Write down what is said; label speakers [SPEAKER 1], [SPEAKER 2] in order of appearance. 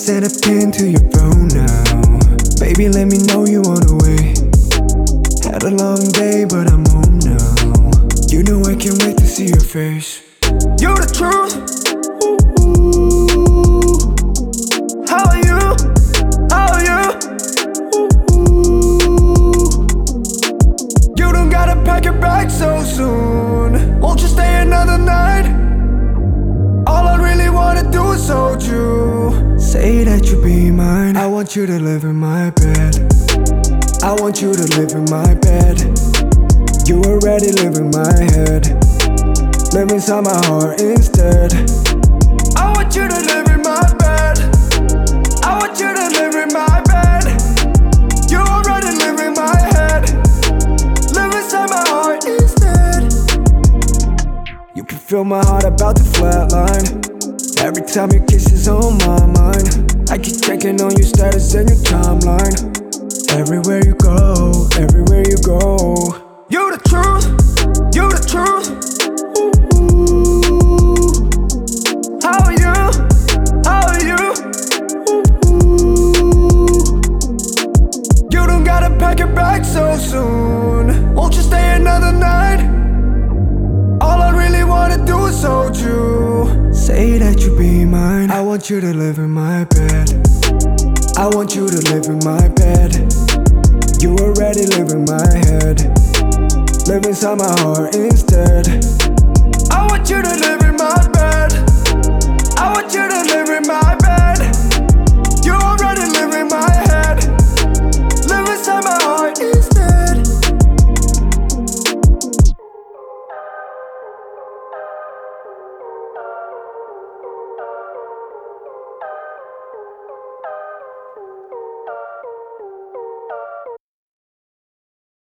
[SPEAKER 1] send a pin to your phone now. Baby, let me know you on the way. Had a long day, but I'm home now. You know I can't wait to see your face. You're the truth. Ooh. How are you? How are you? Ooh. You don't gotta pack your bag so soon. Won't you stay another night? All I really wanna do is hold you. Say that you'll be mine. I want you to live in my bed. I want you to live in my bed. You already live in my head. Live inside my heart instead. I want you to live in my bed. I want you to live in my bed. You already live in my head. Live inside my heart instead. You can feel my heart about to flatline. Every time your kiss is on my mind. I keep checking on your status and your timeline. Everywhere you go, everywhere you go. You the truth, you the truth. Ooh. How are you? How are you? Ooh. You don't gotta pack your bag so soon. Won't you stay another night? All I really wanna do is hold you. Say that you'll be mine. I want you to live in my bed. I want you to live in my bed. You already live in my head. Live inside my heart instead. I want you to live in my bed. I want you to live in my bed.